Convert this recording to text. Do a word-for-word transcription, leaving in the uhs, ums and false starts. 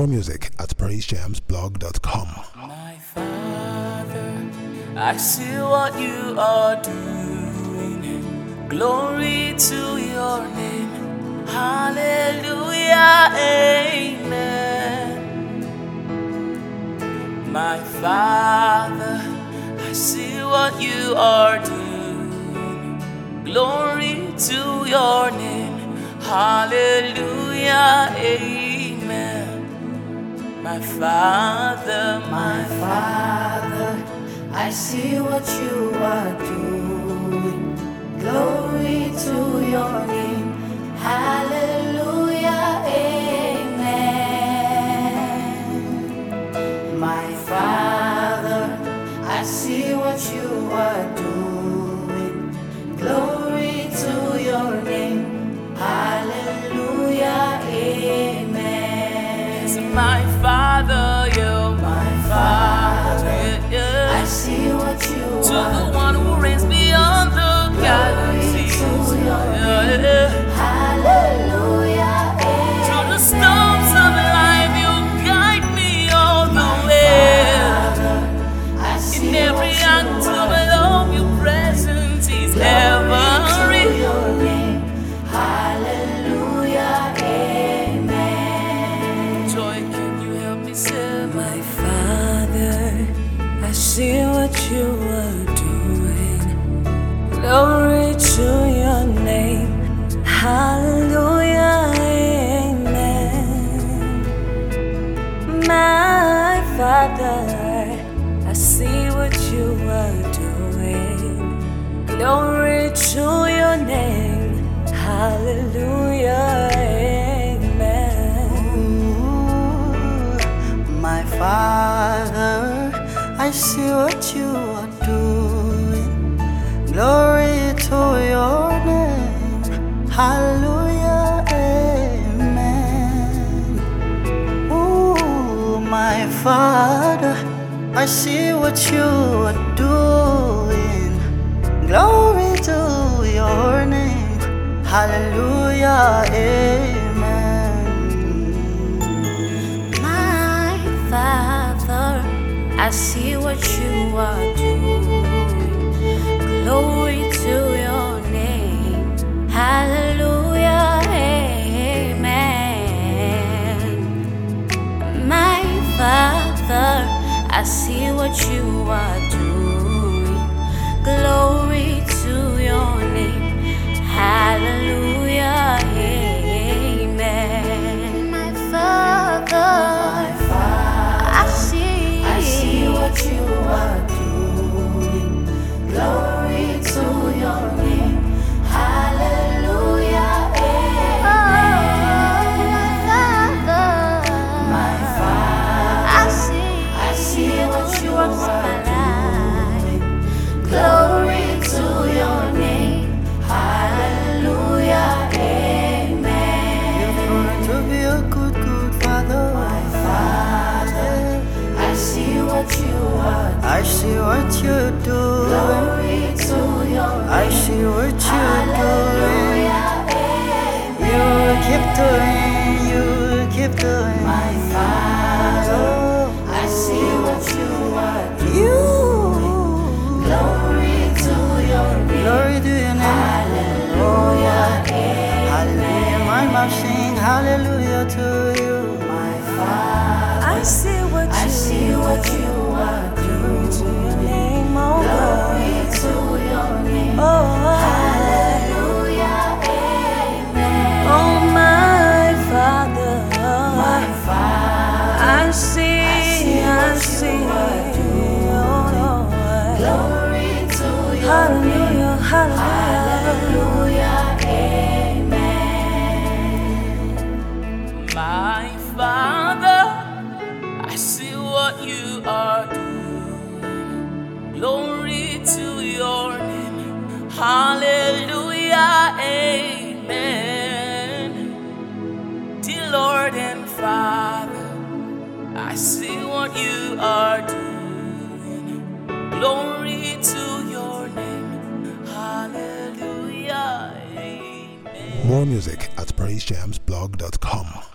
More music at praise jams blog dot com. My Father, I see what you are doing. Glory to your name. Hallelujah, amen. My Father, I see what you are doing. Glory to your name. Hallelujah, amen. My Father, my Father, I see what you are doing. Glory to your name. Hallelujah, amen. My Father, I see what you are doing. Glory to your name. Hallelujah, amen. my Father, you're my Father. Yeah, yeah. I see what you To are the one who reigns beyond the galaxies. Yeah, yeah. Hallelujah, Through the storms of life, you guide me all the way. I see In every what act you of are love, your presence is ever real. your name. Hallelujah, amen. Joy, can you help me say, My Father, I see what you are doing. Glory to your name. Hallelujah, amen. My Father, I see what you are doing. Glory to your name. Hallelujah, amen. My Father, I see what you are doing. Glory to your name. Hallelujah, amen. Ooh, my Father, I see what you are doing. Glory to your name. Hallelujah, amen. My Father, I see what you are doing. Glory to your name. Hallelujah, amen. My Father, I see what you are doing. Glory to your name. Hallelujah, amen. My Father, I see, I see what you are doing. Glory to your name. Hallelujah, amen. My Father, I see, I see what you are doing. Glory to your name. Hallelujah, amen. You've proven to be a good, good Father. My Father, I see what you are doing. I see what you're doing. Glory to your name. I see what you're doing. Hallelujah, You amen. keep doing, you keep doing. My Father, Oh, I see what you are doing. you. Glory to your name. Glory to your name. Hallelujah, Hallelujah. My mouth sing hallelujah to you. my Father, I see what I you see what you are doing. to your name, oh Glory God. to your name. Oh, Hallelujah, amen. oh, my Father, My Father, I see, I see, what you are doing. oh Lord. Glory to your Hallelujah, name. hallelujah. Hallelujah, amen. my Father, I see what you are doing. Glory to your name. Hallelujah, amen. Dear Lord and Father, I see what you are doing. Glory to your name. Hallelujah, amen. More music at praise jams blog dot com.